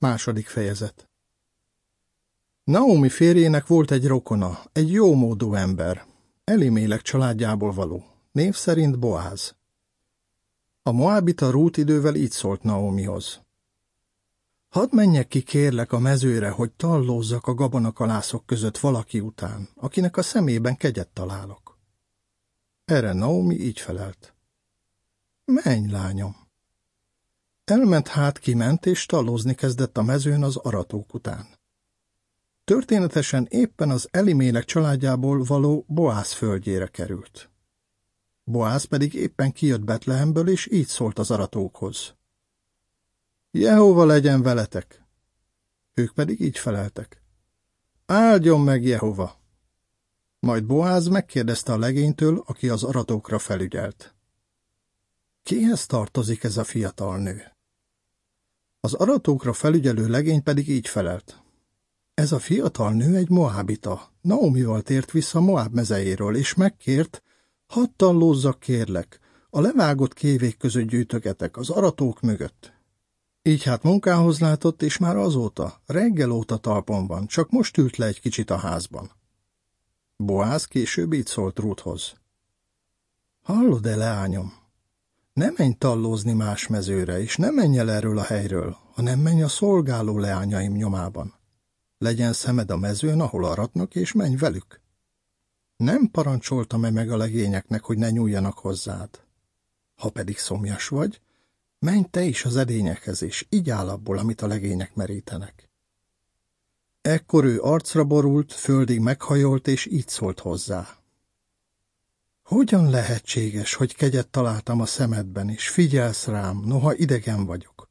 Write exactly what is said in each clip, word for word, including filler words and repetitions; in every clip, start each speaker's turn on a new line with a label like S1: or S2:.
S1: Második fejezet. Naomi férjének volt egy rokona, egy jómódú ember, Elimélek családjából való, név szerint Boáz. A moábita Rút idővel így szólt Naomihoz. Hadd menjek ki kérlek a mezőre, hogy tallózzak a gabonakalászok között valaki után, akinek a szemében kegyet találok. Erre Naomi így felelt. Menj, lányom. Elment hát, kiment, és tallózni kezdett a mezőn az aratók után. Történetesen éppen az Elimélek családjából való Boáz földjére került. Boáz pedig éppen kijött Betlehemből, és így szólt az aratókhoz. Jehova legyen veletek! Ők pedig így feleltek. Áldjon meg Jehova! Majd Boáz megkérdezte a legénytől, aki az aratókra felügyelt. Kihez tartozik ez a fiatal nő? Az aratókra felügyelő legény pedig így felelt. Ez a fiatal nő egy moábita, Naomival tért vissza Moáb mezejéről, és megkért, hadd tallózzak kérlek, a levágott kévék között gyűjtögetek az aratók mögött. Így hát munkához látott, és már azóta, reggel óta talpon van, csak most ült le egy kicsit a házban. Boáz később így szólt Rúthoz. Hallod-e, leányom? Ne menj tallózni más mezőre, és ne menj el erről a helyről, hanem menj a szolgáló leányaim nyomában. Legyen szemed a mezőn, ahol aratnak, és menj velük. Nem parancsoltam-e meg a legényeknek, hogy ne nyúljanak hozzád? Ha pedig szomjas vagy, menj te is az edényekhez, és igyál abból, amit a legények merítenek. Ekkor ő arcra borult, földig meghajolt, és így szólt hozzá. Hogyan lehetséges, hogy kegyet találtam a szemedben, és figyelsz rám, noha idegen vagyok?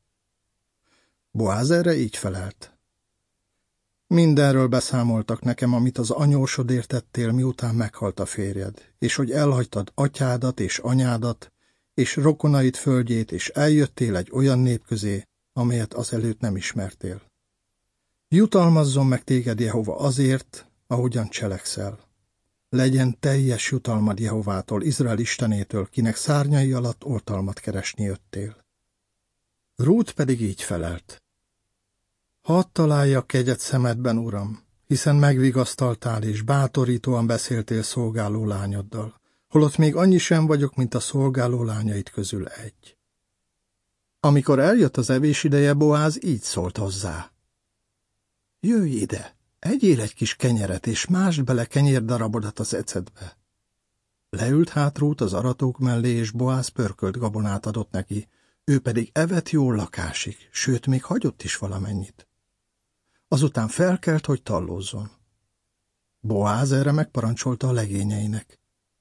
S1: Boáz erre így felelt. Mindenről beszámoltak nekem, amit az anyósodért tettél, miután meghalt a férjed, és hogy elhagytad atyádat és anyádat, és rokonaid földjét, és eljöttél egy olyan nép közé, amelyet azelőtt nem ismertél. Jutalmazzon meg téged Jehova azért, ahogyan cselekszel. Legyen teljes jutalmad Jehovától, Izrael istenétől, kinek szárnyai alatt oltalmat keresni jöttél. Rút pedig így felelt. Hadd találjak kegyet szemedben, uram, hiszen megvigasztaltál és bátorítóan beszéltél szolgáló lányoddal, holott még annyi sem vagyok, mint a szolgáló lányait közül egy. Amikor eljött az evés ideje, Boáz így szólt hozzá. Jöjj ide, egyél egy kis kenyeret, és másd bele kenyérdarabodat az ecedbe. Leült hát Rút az aratók mellé, és Boáz pörkölt gabonát adott neki, ő pedig evett jól lakásig, sőt, még hagyott is valamennyit. Azután felkelt, hogy tallózzon. Boáz erre megparancsolta a legényeinek.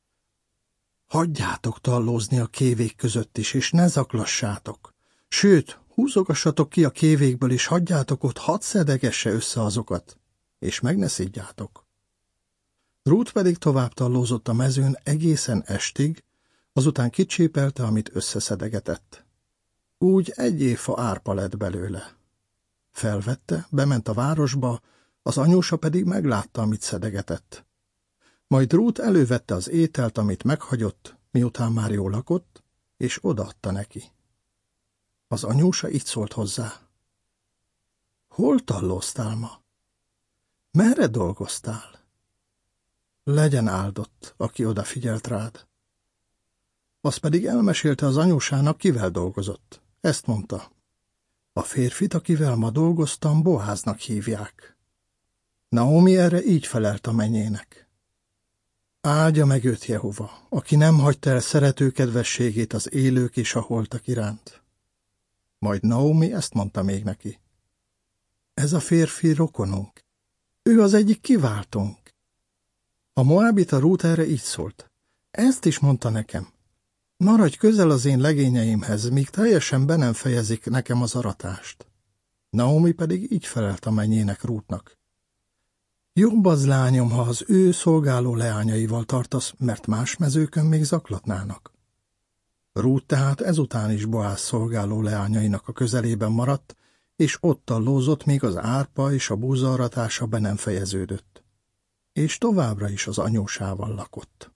S1: Hagyjátok tallózni a kévék között is, és ne zaklassátok. Sőt, húzogassatok ki a kévékből, és hagyjátok ott, hadd szedegesse össze azokat, és meg ne szidjátok. Rút pedig tovább tallózott a mezőn egészen estig, azután kicsépelte, amit összeszedegetett. Úgy egy évfa árpa lett belőle. Felvette, bement a városba, az anyósa pedig meglátta, amit szedegetett. Majd Rút elővette az ételt, amit meghagyott, miután már jól lakott, és odaadta neki. Az anyósa így szólt hozzá. Hol tallóztál ma? Merre dolgoztál? Legyen áldott, aki odafigyelt rád. Az pedig elmesélte az anyósának, kivel dolgozott. Ezt mondta. A férfit, akivel ma dolgoztam, Boáznak hívják. Naomi erre így felelt a menyének. Áldja meg őt Jehova, aki nem hagyta el szerető kedvességét az élők és a holtak iránt. Majd Naomi ezt mondta még neki. Ez a férfi rokonunk. Ő az egyik kiváltónk. A moábita Rút erre így szólt. Ezt is mondta nekem. Maradj közel az én legényeimhez, míg teljesen be nem fejezik nekem az aratást. Naomi pedig így felelt a menyének Rútnak. Jobb az, lányom, ha az ő szolgáló leányaival tartasz, mert más mezőkön még zaklatnának. Rút tehát ezután is Boáz szolgáló leányainak a közelében maradt, és ott tallózott, míg az árpa és a búza aratása be nem fejeződött. És továbbra is az anyósával lakott.